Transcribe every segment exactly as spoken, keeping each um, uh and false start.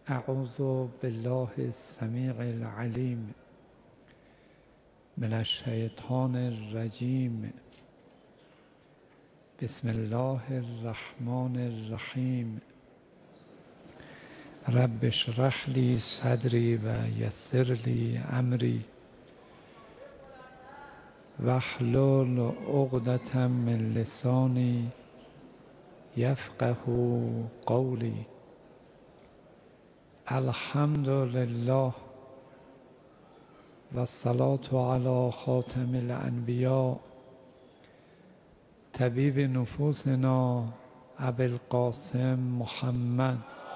اعوذ بالله السمیع العلیم من الشیطان الرجیم. بسم الله الرحمن الرحیم. رب اشرح لی صدری و یسر لی امری واحلل عقدة من لسانی یفقه قولی. الحمد لله و الصلاة علی خاتم الانبیاء طبیب نفوسنا ابی القاسم محمد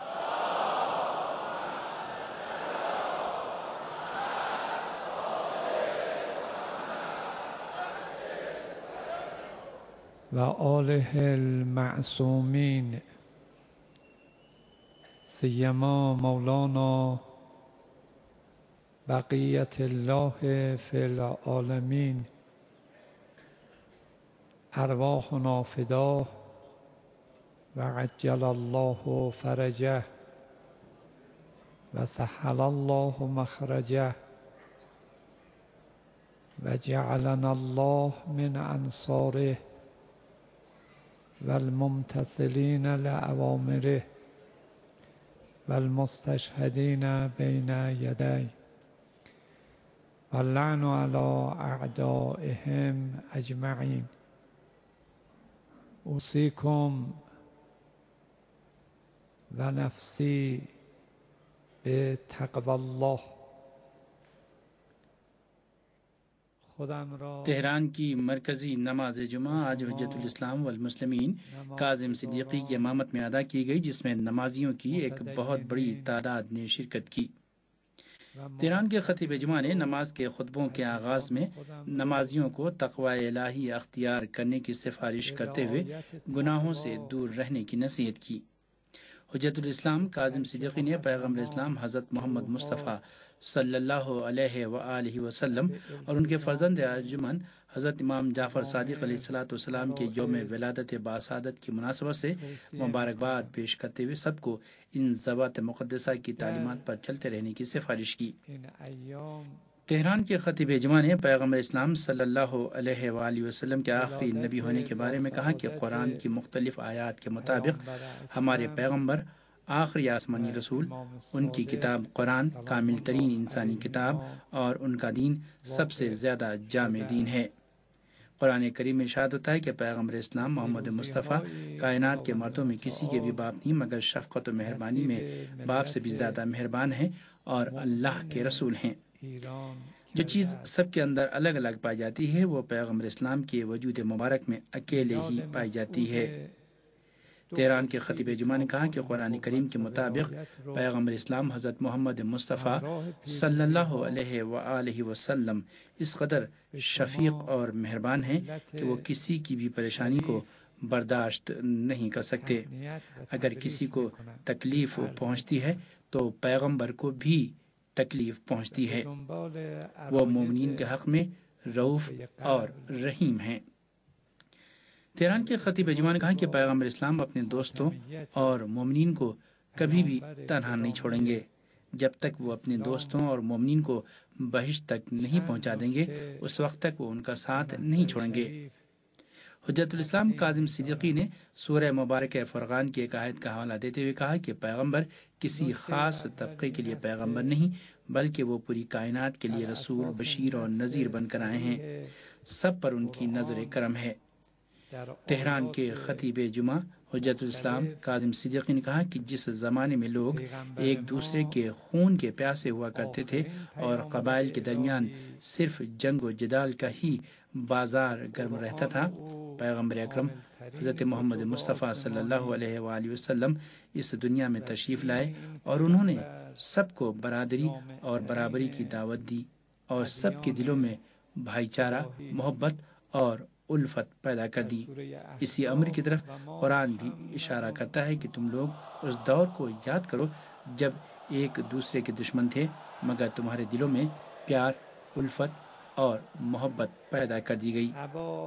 و آله المعصومین، سیما مولانا بقیت الله فی العالمین. ارواحنا فداه و عجل الله فرجه و سهل الله مخرجه و جعلنا الله من انصاره و الممتثلین لأوامره و المستشهدین بین یدی و اللعن علی اعدائهم اجمعین. اوصیکم و نفسی بتقوی الله. تہران کی مرکزی نماز جمعہ آج حجت الاسلام والمسلمین کاظم صدیقی کی امامت میں ادا کی گئی، جس میں نمازیوں کی ایک بہت بڑی تعداد نے شرکت کی۔ تہران کے خطیب جمعہ نے نماز کے خطبوں کے آغاز میں نمازیوں کو تقوی الہی اختیار کرنے کی سفارش کرتے ہوئے گناہوں سے دور رہنے کی نصیحت کی۔ حجت الاسلام کاظم صدیقی نے پیغمبر اسلام حضرت محمد مصطفیٰ صلی اللہ علیہ وآلہ وسلم اور ان کے فرزند ارجمند حضرت امام جعفر صادق علیہ الصلوۃ والسلام کے یوم ولادت باسعادت کی مناسبت سے مبارکباد پیش کرتے ہوئے سب کو ان ضوابط مقدسہ کی تعلیمات پر چلتے رہنے کی سفارش کی۔ تہران کے خطیب جمعہ نے پیغمبر اسلام صلی اللہ علیہ وآلہ وسلم کے آخری نبی ہونے کے بارے میں کہا کہ قرآن کی مختلف آیات کے مطابق ہمارے پیغمبر آخری آسمانی رسول، ان کی کتاب قرآن کامل ترین انسانی کتاب اور ان کا دین سب سے زیادہ جامع دین ہے۔ قرآن کریم میں ارشاد ہوتا ہے کہ پیغمبر اسلام محمد مصطفیٰ کائنات کے مردوں میں کسی کے بھی باپ نہیں، مگر شفقت و مہربانی میں باپ سے بھی زیادہ مہربان ہیں اور اللہ کے رسول ہیں۔ جو چیز سب کے اندر الگ الگ پائی جاتی ہے وہ پیغمبر اسلام کے وجود مبارک میں اکیلے ہی پائی جاتی ہے۔ تہران کے خطیب جمعہ نے کہا کہ قرآن کریم کے مطابق پیغمبر اسلام حضرت محمد مصطفیٰ صلی اللہ علیہ وآلہ وسلم اس قدر شفیق اور مہربان ہیں کہ وہ کسی کی بھی پریشانی کو برداشت نہیں کر سکتے۔ اگر کسی کو تکلیف پہنچتی ہے تو پیغمبر کو بھی تکلیف پہنچتی ہے۔ وہ مومنین کے حق میں رؤوف اور رحیم ہیں۔ تہران کے خطیب جمعہ نے کہا کہ پیغمبر اسلام اپنے دوستوں اور مومنین کو کبھی بھی تنہا نہیں چھوڑیں گے۔ جب تک وہ اپنے دوستوں اور مومنین کو بہشت تک نہیں پہنچا دیں گے اس وقت تک وہ ان کا ساتھ نہیں چھوڑیں گے۔ حجت الاسلام کاظم صدیقی نے سورہ مبارکہ فرقان کی ایک آیت کا حوالہ دیتے ہوئے کہا کہ پیغمبر کسی خاص طبقے کے لیے پیغمبر نہیں بلکہ وہ پوری کائنات کے لیے رسول، بشیر اور نذیر بن کر آئے ہیں۔ سب پر ان کی نظر کرم ہے۔ تہران کے خطیب جمعہ حجت الاسلام کاظم صدیقی نے کہا کہ جس زمانے میں لوگ ایک دوسرے کے خون کے پیاسے ہوا کرتے تھے اور قبائل کے درمیان صرف جنگ و جدال کا ہی بازار گرم رہتا تھا، پیغمبر اکرم حضرت محمد مصطفیٰ صلی اللہ علیہ وآلہ وسلم اس دنیا میں تشریف لائے اور انہوں نے سب کو برادری اور برابری کی دعوت دی اور سب کے دلوں میں بھائی چارہ، محبت اور الفت پیدا کر دی۔ اسی امر کی طرف قرآن بھی اشارہ کرتا ہے کہ تم لوگ اس دور کو یاد کرو جب ایک دوسرے کے دشمن تھے مگر تمہارے دلوں میں پیار، الفت اور محبت پیدا کر دی گئی۔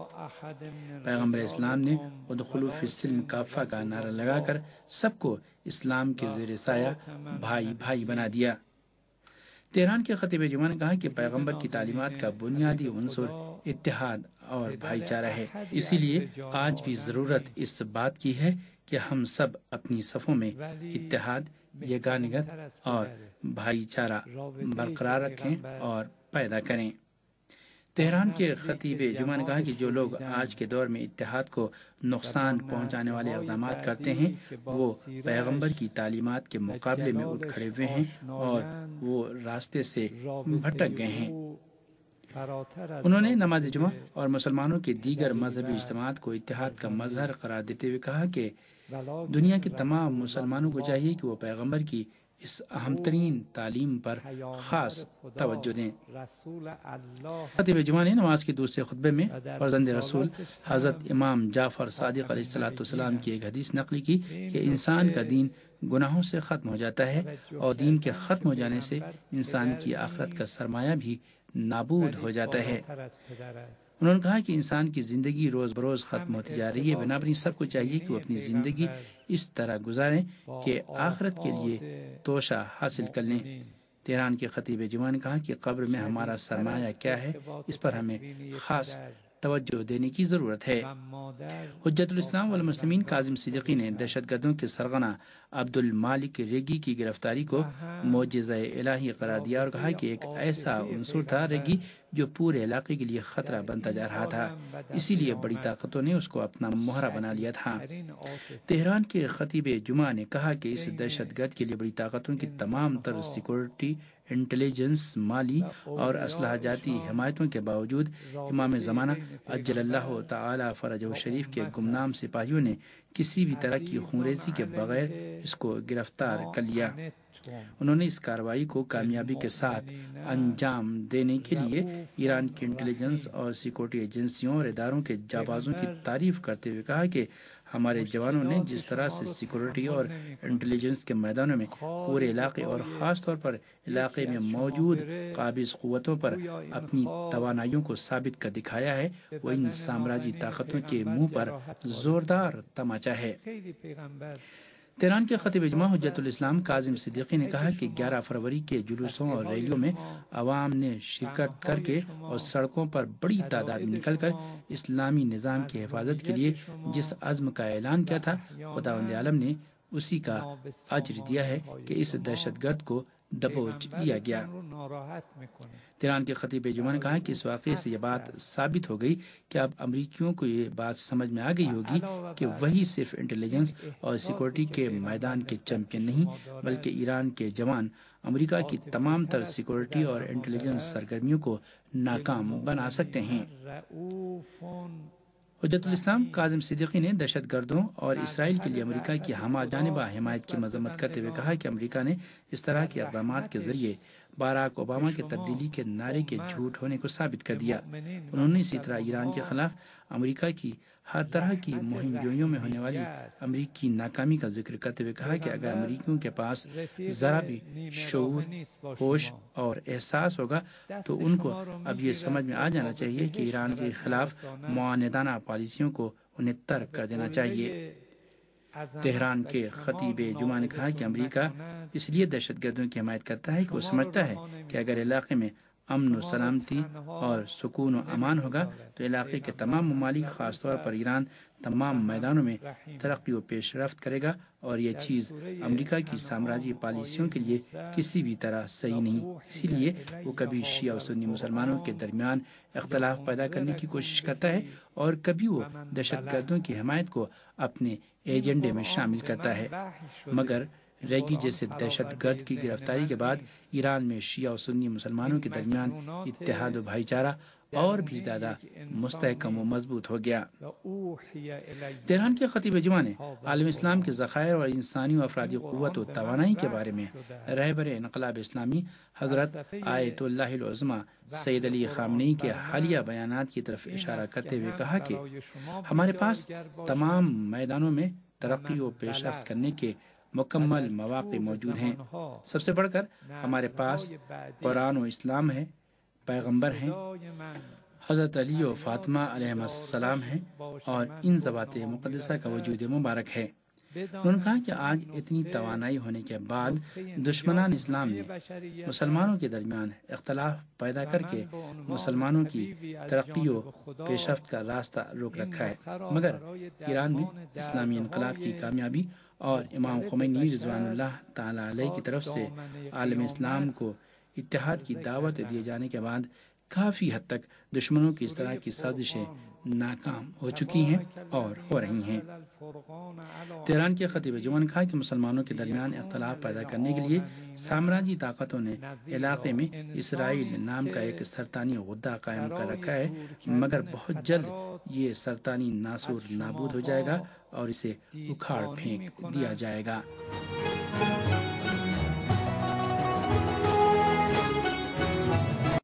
پیغمبر اسلام نے ادخلوا فی السلم کافہ کا نعرہ لگا کر سب کو اسلام کے زیر سایہ بھائی بھائی بنا دیا۔ تہران کے خطیب جمعہ نے کہا کہ پیغمبر کی تعلیمات کا بنیادی عنصر اتحاد اور بھائی چارہ ہے، اسی لیے آج بھی ضرورت اس بات کی ہے کہ ہم سب اپنی صفوں میں اتحاد، یگانگت اور بھائی چارہ برقرار رکھیں اور پیدا کریں۔ تہران کے خطیب جمعہ نے کہا کہ جو لوگ آج کے دور میں اتحاد کو نقصان پہنچانے والے اقدامات کرتے ہیں وہ پیغمبر کی تعلیمات کے مقابلے میں اٹھ کھڑے ہوئے ہیں اور وہ راستے سے بھٹک گئے ہیں۔ انہوں نے نماز جمعہ اور مسلمانوں کے دیگر مذہبی اجتماعات کو اتحاد کا مظہر قرار دیتے ہوئے کہا کہ دنیا کے تمام مسلمانوں کو چاہیے کہ وہ پیغمبر کی اس اہم ترین تعلیم پر خاص توجہ دیں۔ خطیب جمعہ نے نماز کے دوسرے خطبے میں فرزند رسول حضرت امام جعفر صادق علیہ الصلوۃ والسلام کی ایک حدیث نقل کی کہ انسان کا دین گناہوں سے ختم ہو جاتا ہے اور دین کے ختم ہو جانے سے انسان کی آخرت کا سرمایہ بھی نابود ہو جاتا ہے۔ انہوں نے کہا کہ انسان کی زندگی روز بروز ختم ہوتی جا رہی ہے، بنابراین سب کو چاہیے کہ وہ اپنی زندگی اس طرح گزاریں کہ آخرت کے لیے توشہ حاصل کر لیں۔ تہران کے خطیب جمعہ نے کہا کہ قبر میں ہمارا سرمایہ کیا ہے، اس پر ہمیں خاص توجہ دینے کی ضرورت ہے۔ حجت الاسلام والمسلمین کاظم صدیقی نے دہشت گردوں کے سرغنہ عبد المالک ریگی کی گرفتاری کو معجزہ الہی قرار دیا اور کہا کہ ایک ایسا عنصر تھا ریگی جو پورے علاقے کے لیے خطرہ بنتا جا رہا تھا، اسی لیے بڑی طاقتوں نے اس کو اپنا مہرہ بنا لیا تھا۔ تہران کے خطیب جمعہ نے کہا کہ اس دہشت گرد کے لیے بڑی طاقتوں کی تمام تر سیکورٹی، انٹیلیجنس، مالی اور اسلحہ جاتی حمایتوں کے باوجود امام زمانہ عجل اللہ تعالی فرجہ شریف کے گمنام سپاہیوں نے کسی بھی طرح کی خونریزی کے بغیر اس کو گرفتار کر لیا۔ انہوں نے اس کارروائی کو کامیابی کے ساتھ انجام دینے کے لیے ایران کی انٹیلیجنس اور سیکورٹی ایجنسیوں اور اداروں کے جانبازوں کی تعریف کرتے ہوئے کہا کہ ہمارے جوانوں نے جس طرح سے سیکورٹی اور انٹیلیجنس کے میدانوں میں پورے علاقے اور خاص طور پر علاقے میں موجود قابض قوتوں پر اپنی توانائیوں کو ثابت کر دکھایا ہے، وہ ان سامراجی طاقتوں کے منہ پر زوردار تماچا ہے۔ تہران کے خطیب جمعہ حجت الاسلام کاظم صدیقی نے کہا کہ گیارہ فروری کے جلوسوں اور ریلیوں میں عوام نے شرکت کر کے اور سڑکوں پر بڑی تعداد میں نکل کر اسلامی نظام کی حفاظت کے لیے جس عزم کا اعلان کیا تھا، خداوند عالم نے اسی کا اجر دیا ہے کہ اس دہشت گرد کو دبوچ لیا گیا۔ تہران کے خطیب جمعہ نے کہا کہ اس واقعے سے یہ بات ثابت ہو گئی کہ اب امریکیوں کو یہ بات سمجھ میں آ گئی ہوگی کہ وہی صرف انٹیلیجنس اور سیکورٹی کے میدان کے چیمپئن نہیں بلکہ ایران کے جوان امریکہ کی تمام تر سیکورٹی اور انٹیلیجنس سرگرمیوں کو ناکام بنا سکتے ہیں۔ حجت الاسلام کاظم صدیقی نے دہشت گردوں اور اسرائیل کے لیے امریکہ کی ہمہ جانبہ حمایت کی مذمت کرتے ہوئے کہا کہ امریکہ نے اس طرح کے اقدامات کے ذریعے باراک اوباما کے تبدیلی کے نعرے کے جھوٹ ہونے کو ثابت کر دیا۔ انہوں نے اسی طرح ایران کے خلاف امریکہ کی ہر طرح کی مہم جوئیوں میں ہونے والی امریکی ناکامی کا ذکر کرتے ہوئے کہا کہ اگر امریکیوں کے پاس ذرا بھی شعور، ہوش اور احساس ہوگا تو ان کو اب یہ سمجھ میں آ جانا چاہیے کہ ایران کے خلاف معاندانہ پالیسیوں کو انہیں ترک کر دینا چاہیے۔ تہران کے خطیب جمعہ نے کہا کہ امریکہ اس لیے دہشت گردوں کی حمایت کرتا ہے کہ وہ سمجھتا ہے کہ اگر علاقے میں امن و سلامتی اور سکون و امان ہوگا تو علاقے کے تمام ممالک خاص طور پر ایران تمام میدانوں میں ترقی و پیش رفت کرے گا، اور یہ چیز امریکہ کی سامراجی پالیسیوں کے لیے کسی بھی طرح صحیح نہیں۔ اسی لیے وہ کبھی شیعہ و سنی مسلمانوں کے درمیان اختلاف پیدا کرنے کی کوشش کرتا ہے اور کبھی وہ دہشت گردوں کی حمایت کو اپنے ایجنڈے میں شامل کرتا ہے۔ مگر ریگی جیسے دہشت گرد کی گرفتاری کے بعد ایران میں شیعہ و سنی مسلمانوں کے درمیان اتحاد و بھائی چارہ اور بھی زیادہ مستحکم و مضبوط ہو گیا۔ تہران کے خطیب جمعہ نے عالم اسلام کے ذخائر اور انسانی و افرادی قوت و توانائی کے بارے میں رہبر انقلاب اسلامی حضرت آیت اللہ العظمیٰ سید علی خامنئی کے حالیہ بیانات کی طرف اشارہ کرتے ہوئے کہا کہ ہمارے پاس تمام میدانوں میں ترقی و پیش رفت کرنے کے مکمل مواقع موجود ہیں۔ سب سے بڑھ کر ہمارے پاس قرآن و اسلام ہے، پیغمبر ہیں، حضرت علی و فاطمہ علیہ السلام ہیں اور ان ذوات مقدسہ کا وجود مبارک ہے۔ انہوں نے کہا کہ آج اتنی توانائی ہونے کے بعد دشمنان اسلام نے مسلمانوں کے درمیان اختلاف پیدا کر کے مسلمانوں کی ترقی و پیشرفت کا راستہ روک رکھا ہے، مگر ایران میں اسلامی انقلاب کی کامیابی اور امام خمینی رضوان اللہ تعالی علیہ کی طرف سے عالم اسلام کو اتحاد کی دعوت دیے جانے کے بعد کافی حد تک دشمنوں کی اس طرح کی سازشیں ناکام ہو چکی ہیں اور ہو رہی ہیں۔ تہران کے خطیب جمعہ نے کہا کہ مسلمانوں کے درمیان اختلاف پیدا کرنے کے لیے سامراجی طاقتوں نے علاقے میں اسرائیل نام کا ایک سرطانی غدہ قائم کر رکھا ہے، مگر بہت جلد یہ سرطانی ناسور نابود ہو جائے گا اور اسے اکھاڑ پھینک دیا جائے گا۔